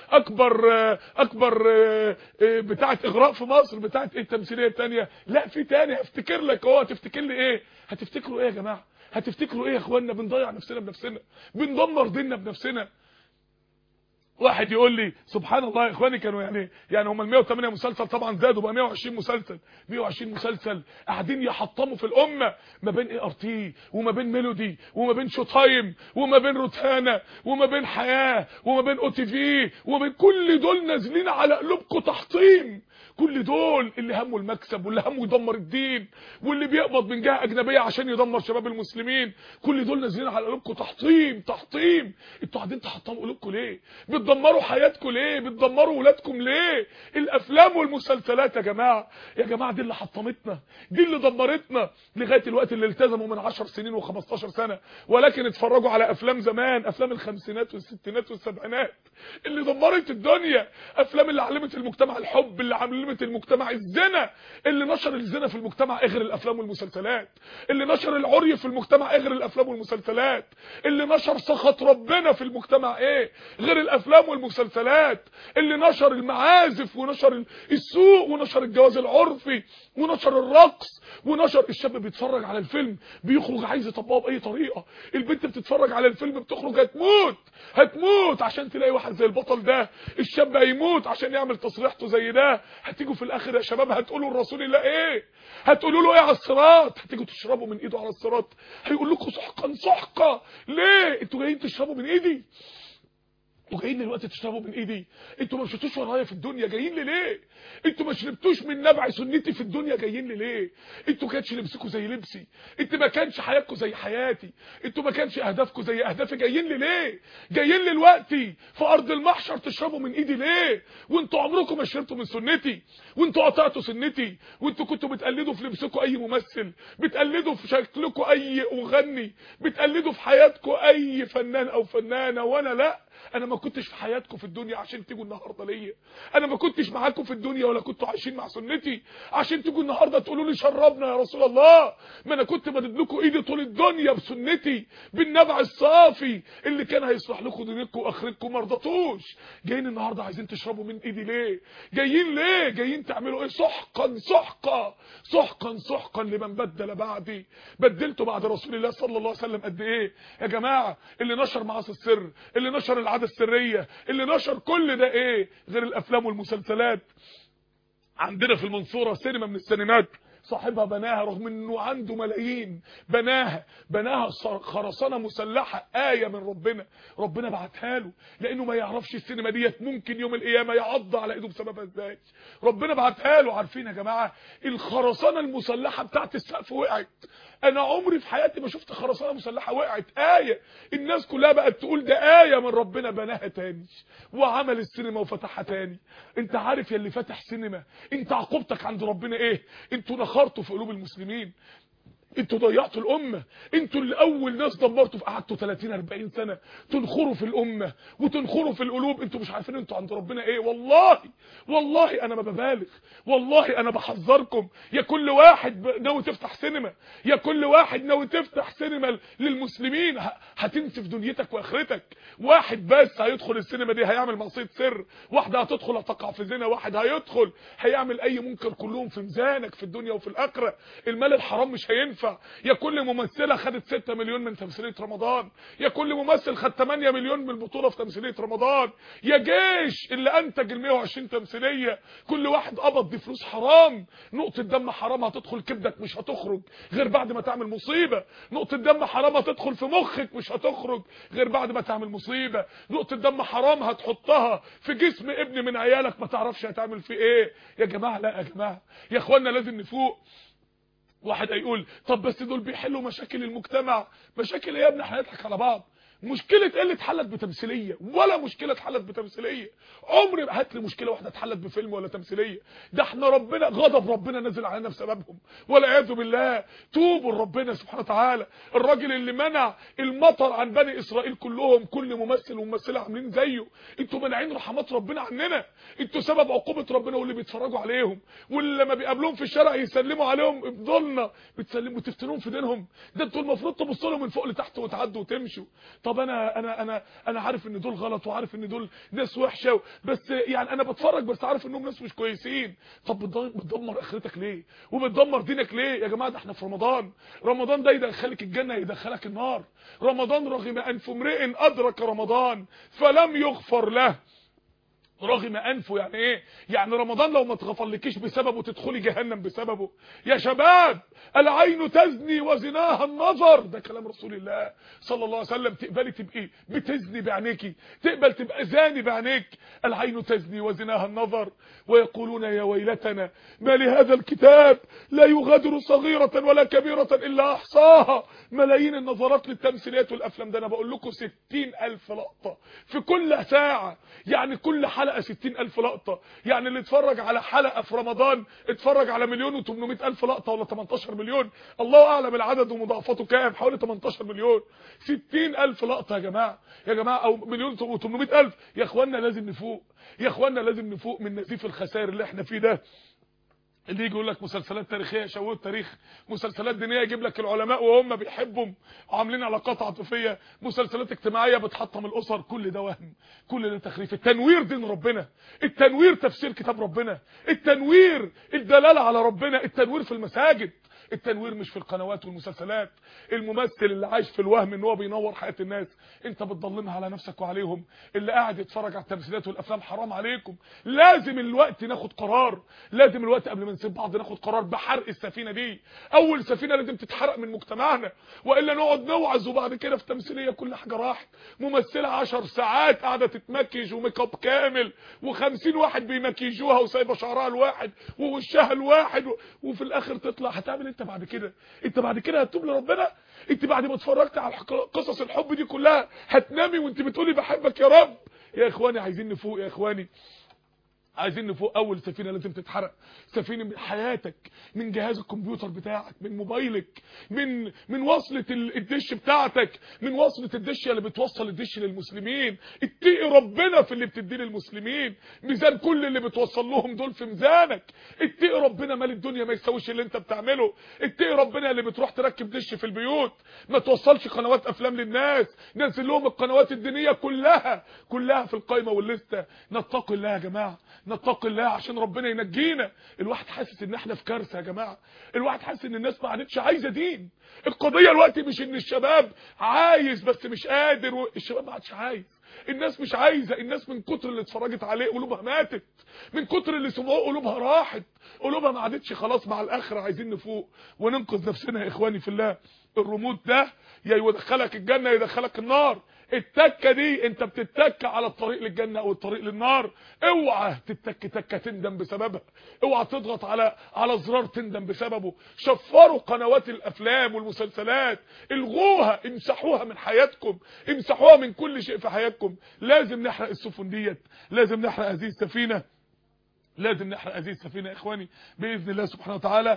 اكبر بتاعت اغراء في مصر. بتاعت ايه التمثيليه التانية؟ لا في تاني هفتكر لك. هو هتفتكر لي ايه؟ هتفتكروا ايه يا جماعه؟ هتفتكروا ايه يا اخوانا؟ بنضيع نفسنا بنفسنا، بندمر ديننا بنفسنا. واحد يقول لي سبحان الله يا اخواني، كانوا يعني هم ال 108 مسلسل طبعا زادوا بقى 120 مسلسل. 120 مسلسل قاعدين يحطموا في الامه، ما بين اي ار تي وما بين ميلودي وما بين شو تايم وما بين روتانا وما بين حياه وما بين او تي في وما بين كل دول نازلين على قلوبكم تحطيم. كل دول اللي همه المكسب واللي همه يدمر الدين واللي بيقبض من جهه اجنبيه عشان يدمر شباب المسلمين، كل دول نازلين على قلوبكم تحطيم. انتوا قاعدين تحطموا قلوبكم ليه؟ بتدمروا حياتكم ليه؟ بتدمروا ولادكم ليه؟ الافلام والمسلسلات يا جماعه دي اللي حطمتنا، دي اللي دمرتنا لغايه الوقت. اللي التزموا من 10 سنين و15 سنه ولكن اتفرجوا على افلام زمان، افلام الخمسينات والستينات والسبعينات اللي دمرت الدنيا، افلام اللي علمت المجتمع الحب، اللي علمت المجتمع الزنا، اللي نشر الزنا في المجتمع غير الافلام والمسلسلات، اللي نشر العري في المجتمع غير الافلام والمسلسلات، اللي نشر سخط ربنا في المجتمع غير الافلام والمسلسلات، اللي نشر المعازف ونشر السوق ونشر الجواز العرفي ونشر الرقص ونشر. الشاب بيتفرج على الفيلم بيخرج عايز يطبقه باي طريقه، البنت بتتفرج على الفيلم بتخرج هتموت عشان تلاقي واحد زي البطل ده، الشاب هيموت عشان يعمل تصريحته زي ده. هتيجوا في الاخر يا شباب هتقولوا لرسول الله ايه؟ هتقولوا له ايه على الصراط؟ هتيجوا تشربوا من ايده على الصراط هيقول لكم سحقا. ليه انتوا جايين تشربوا من ايدي؟ انتوا جايين دلوقتي تشربوا من ايدي؟ انتوا ما مشيتوش ورايا في الدنيا، جايين لي ليه؟ انتوا ما شربتوش من نبع سنتي في الدنيا، جايين لي ليه؟ انتوا ما كانش لبسكم زي لبسي، انتوا ما كانش حياتكم زي حياتي، انتوا ما كانش اهدافكم زي اهدافي، جايين لي ليه؟ جايين لي دلوقتي في ارض المحشر تشربوا من ايدي ليه؟ وانتوا عمركم ما شربتوا من سنتي، وانتوا قطعتوا سنتي، وانتوا كنتوا بتقلدوا في لبسكم اي ممثل، بتقلدوا في شكلكم اي مغني، بتقلدوا في حياتكم اي فنان او فنانه. وانا لا، انا ما كنتش في حياتكم في الدنيا عشان تيجوا النهارده ليا، انا ما كنتش معاكم في الدنيا ولا كنتوا عايشين مع سنتي عشان تيجوا النهارده تقولوا لي شربنا يا رسول الله. ما انا كنت مدد لكم ايدي طول الدنيا بسنتي، بالنبع الصافي اللي كان هيصلح لكم دنيتكم واخرتكم، ما رضيتوش. جايين النهارده عايزين تشربوا من ايدي ليه؟ جايين ليه؟ جايين تعملوا ايه؟ سحقا لمن بدل بعدي. بدلتوا بعد رسول الله صلى الله عليه وسلم قد ايه يا جماعه؟ اللي نشر معاصي السر، اللي نشر العاده السريه، اللي نشر كل ده غير الافلام والمسلسلات. عندنا في المنصوره سينما من السينمات صاحبها بناها رغم انه عنده ملايين، بناها خرسانه مسلحه، آية من ربنا بعتها له لانه ما يعرفش السينما ديت ممكن يوم القيامه يعض على ايده بسببها ازاي. ربنا بعتها له. عارفين يا جماعه الخرسانه المسلحه بتاعت السقف وقعت، انا عمري في حياتي ما شفت خرسانه مسلحه وقعت. آية الناس كلها بقت تقول ده آية من ربنا، بناها تاني وعمل السينما وفتحها تاني. انت عارف يا اللي فاتح سينما انت عقوبتك عند ربنا ايه؟ انتوا نخرتوا في قلوب المسلمين، انتوا ضيعتوا الامه، انتوا اللي اول ناس دمرتوا، قعدتوا 30 40 سنه تنخروا في الامه وتنخروا في القلوب. انتوا مش عارفين انتوا عند ربنا ايه. والله انا ما ببالغ، والله انا بحذركم. يا كل واحد ناوي تفتح سينما، يا كل واحد ناوي تفتح سينما للمسلمين، هتنسف دنيتك واخرتك. واحد بس هيدخل السينما دي هيعمل معصيه سر، واحده هتدخل هتقع في زنا، واحد هيدخل هيعمل اي منكر، كلهم في ميزانك في الدنيا وفي الاخره. المال الحرام مش هينفع. يا كل ممثله خدت 6 مليون من تمثيليه رمضان، يا كل ممثل خد 8 مليون من البطوله في تمثيليه رمضان، يا جيش اللي انتج ال 120 تمثيليه كل واحد قبض دي فلوس حرام. نقطه دم حرام هتدخل كبدك مش هتخرج غير بعد ما تعمل مصيبه، نقطه دم حرام هتدخل في مخك مش هتخرج غير بعد ما تعمل مصيبه، نقطه دم حرام هتحطها في جسم ابن من عيالك ما تعرفش هتعمل فيه ايه. يا جماعه لا يا جماعه يا اخوانا لازم نفوق. واحد هيقول طب بس دول بيحلوا مشاكل المجتمع. مشاكل ايه يا ابني؟ احنا هنضحك على بعض. مشكله قله اتحلت بتمثيليه ولا مشكله اتحلت بتمثيليه. عمري ما هات لي مشكله واحده اتحلت بفيلم ولا تمثيليه. ده احنا ربنا غضب ربنا نزل علينا بسببهم والعياذ بالله. توبوا لربنا سبحانه وتعالى. الراجل اللي منع المطر عن بني اسرائيل كلهم، كل ممثل وممثله عاملين زيه. انتوا مانعين رحمات ربنا عننا، انتوا سبب عقوبه ربنا واللي بيتفرجوا عليهم واللي لما بيقابلوهم في الشارع يسلموا عليهم افضلنا بتسلموا وتفتنوهم في دينهم. ده انتوا المفروض تبصوا لهم من فوق لتحت وتعدوا وتمشوا. طب انا عارف ان دول غلط وعارف ان دول ناس وحشه، بس يعني انا بتفرج بس عارف انهم ناس مش كويسين. طب بتدمر اخرتك ليه وبتدمر دينك ليه يا جماعه؟ ده احنا في رمضان. رمضان ده يدخلك الجنه يدخلك النار. رمضان رغم انف امرئ ادرك رمضان فلم يغفر له. رغم انفه يعني ايه؟ يعني رمضان لو ما تغفرلكيش بسببه تدخلي جهنم بسببه. يا شباب العين تزني وزناها النظر، ده كلام رسول الله صلى الله عليه وسلم. تقبلي تبقي بتزني بعينيكي، تقبل تبقى زاني بعينيك. العين تزني وزناها النظر ويقولون يا ويلتنا ما لهذا الكتاب لا يغادر صغيرة ولا كبيرة الا احصاها. ملايين النظرات للتمثيليات والافلام. ده انا بقول لكم 60,000 لقطة في كل ساعة، يعني كل حلقة 60,000 لقطة. يعني اللي اتفرج على حلقة في رمضان اتفرج على 1,800,000 لقطة ولا 18 مليون، الله اعلم العدد ومضاعفاته كام، حوالي 18 مليون. 60,000 لقطة يا جماعة او 1,800,000. يا اخوانا لازم نفوق، يا اخوانا لازم نفوق من نزيف الخسائر اللي احنا فيه ده. اللي يجي يقول لك مسلسلات تاريخيه شوه التاريخ، مسلسلات دينيه يجيب لك العلماء وهم بيحبهم وعاملين علاقات عاطفيه، مسلسلات اجتماعيه بتحطم الاسر. كل ده وهم، كل ده تخريف. التنوير دين ربنا، التنوير تفسير كتاب ربنا، التنوير الدلاله على ربنا، التنوير في المساجد، التنوير مش في القنوات والمسلسلات. الممثل اللي عايش في الوهم ان هو بينور حياه الناس انت بتضلمها على نفسك وعليهم. اللي قاعد يتفرج على التمثيليات والافلام حرام عليكم. لازم الوقت ناخد قرار، لازم الوقت قبل ما نسيب بعض ناخد قرار بحرق السفينه دي. اول سفينه لازم تتحرق من مجتمعنا، والا نقعد نوعظ وبعد كده في تمثيليه كل حاجه راحت. ممثله 10 ساعات قاعده تتمكيج وميك اب كامل و50 واحد بيمكيجوها وسايبه شعرها الواحد ووشها الواحد وفي الاخر تطلع. هتعمل انت بعد كده؟ انت بعد كده هتتوب لربنا؟ انت بعد ما اتفرجت على قصص الحب دي كلها هتنامي وانت بتقولي بحبك يا رب؟ يا اخواني عايزين نفوق، يا اخواني عايزين نفوق. اول سفينه لازم تتحرق، سفينه من حياتك، من جهاز الكمبيوتر بتاعك، من موبايلك، من وصله الدش بتاعتك، من وصله الدش اللي بتوصل الدش للمسلمين. اتقي ربنا في اللي بتديه للمسلمين. ميزان كل اللي بتوصل لهم دول في ميزانك. اتقي ربنا، مال الدنيا ما يساويش اللي انت بتعمله. اتقي ربنا اللي بتروح تركب دش في البيوت، ما توصلش قنوات افلام للناس، نزل لهم القنوات الدينيه كلها في القائمه والليسته. نتقي الله يا جماعه، نتقي الله عشان ربنا ينجينا. الواحد حاسس ان احنا في كارثه يا جماعه، الواحد حاسس ان الناس ما عادتش عايزه دين. القضيه دلوقتي مش ان الشباب عايز بس مش قادر، الشباب ما عادش عايز، الناس مش عايزه. الناس من كتر اللي اتفرجت عليه قلوبها ماتت، من كتر اللي سمعوه قلوبها راحت، قلوبها ما عادتش خلاص مع الاخره. عايزين نفوق وننقذ نفسنا يا اخواني في الله. الريموت ده يا يدخلك الجنه يا يدخلك النار. التكه دي انت بتتك على الطريق للجنه او الطريق للنار. اوعى تتك تكه تندم بسببها، اوعى تضغط على زرار تندم بسببه. شفروا قنوات الافلام والمسلسلات، الغوها، امسحوها من حياتكم، امسحوها من كل شيء في حياتكم. لازم نحرق السفن ديت، لازم نحرق هذه السفينه، لازم نحرق هذه السفينه يا اخواني باذن الله سبحانه وتعالى.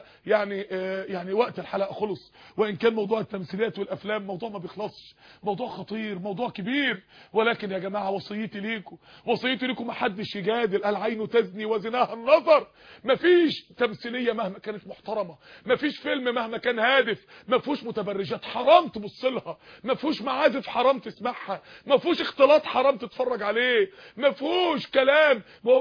يعني وقت الحلقه خلص، وان كان موضوع التمثيليات والافلام موضوع ما بيخلصش، موضوع خطير، موضوع كبير. ولكن يا جماعه وصيتي ليكم ما حدش يجادل. العين تزني وزناها النظر. مفيش تمثيليه مهما كانت محترمه، مفيش فيلم مهما كان هادف ما فيهوش متبرجات حرام تبص لها، ما فيهوش معازف حرام تسمعها، ما فيهوش اختلاط حرام تتفرج عليه، ما فيهوش كلام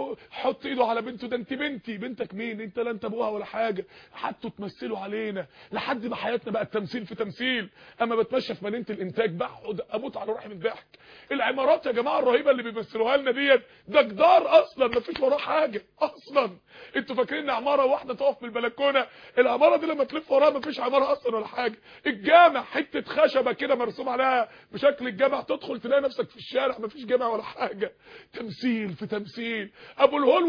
حط ايده على بنته. ده انت بنتك مين؟ انت لا انت ابوها ولا حاجه. حتى تمثلوا علينا لحد ما حياتنا بقت تمثيل في تمثيل. اما بتمشى في مدينه الانتاج بقعد اموت على روحي من الضحك. العمارات يا جماعه الرهيبه اللي بيمثلوها لنا ديت ده جدار اصلا ما فيش وراه حاجه اصلا. انتوا فاكرين ان عماره واحده تقف في البلكونه؟ العماره دي لما تلف وراها ما فيش عماره اصلا ولا حاجه. الجامع حته خشبه كده مرسوم عليها بشكل الجامع، تدخل تلاقي نفسك في الشارع ما فيش جامع ولا حاجه. تمثيل في تمثيل. ابو الهول والاهرام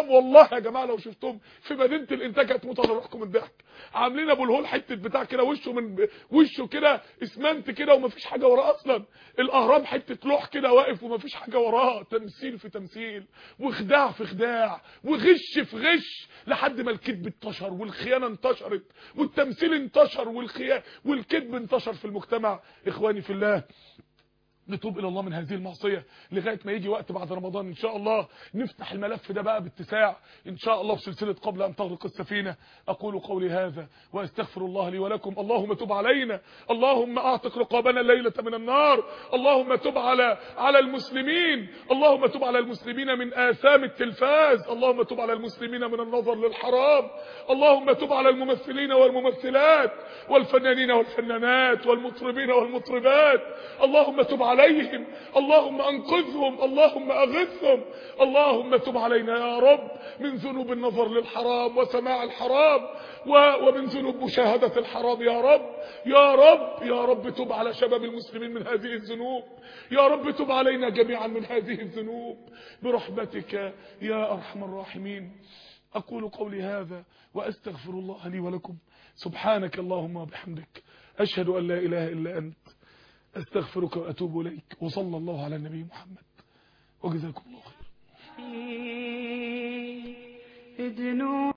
الاهرام والله يا جماعه لو شفتهم في مدينه الانتاج هتموت على روحكم من الضحك. عاملين ابو الهول حته بتاع كده وشه كده اسمنت كده ومفيش حاجه وراه اصلا. الاهرام حته لوح كده واقف ومفيش حاجه وراه. تمثيل في تمثيل وخداع في خداع وغش في غش لحد ما الكذب انتشر والخيانه انتشرت والتمثيل انتشر والكذب انتشر في المجتمع. اخواني في الله، نتوب الى الله من هذه المعصيه لغايه ما يجي وقت بعد رمضان ان شاء الله نفتح الملف ده بقى باتساع ان شاء الله في سلسله قبل ان تغرق السفينه. اقول قولي هذا واستغفر الله لي ولكم. اللهم تب علينا، اللهم اعتق رقابنا الليله من النار، اللهم تب على المسلمين، اللهم تب على المسلمين من آثام التلفاز، اللهم تب على المسلمين من النظر للحرام، اللهم تب على الممثلين والممثلات والفنانين والفنانات والمطربين والمطربات، اللهم تب عليهم، اللهم انقذهم، اللهم اغثهم، اللهم تب علينا يا رب من ذنوب النظر للحرام وسماع الحرام ومن ذنوب مشاهدة الحرام يا رب. يا رب يا رب تب على شباب المسلمين من هذه الذنوب، يا رب تب علينا جميعا من هذه الذنوب برحمتك يا ارحم الراحمين. اقول قولي هذا واستغفر الله لي ولكم. سبحانك اللهم وبحمدك، اشهد ان لا اله الا انت، استغفرك واتوب اليك. وصلى الله على النبي محمد وجزاكم الله خير.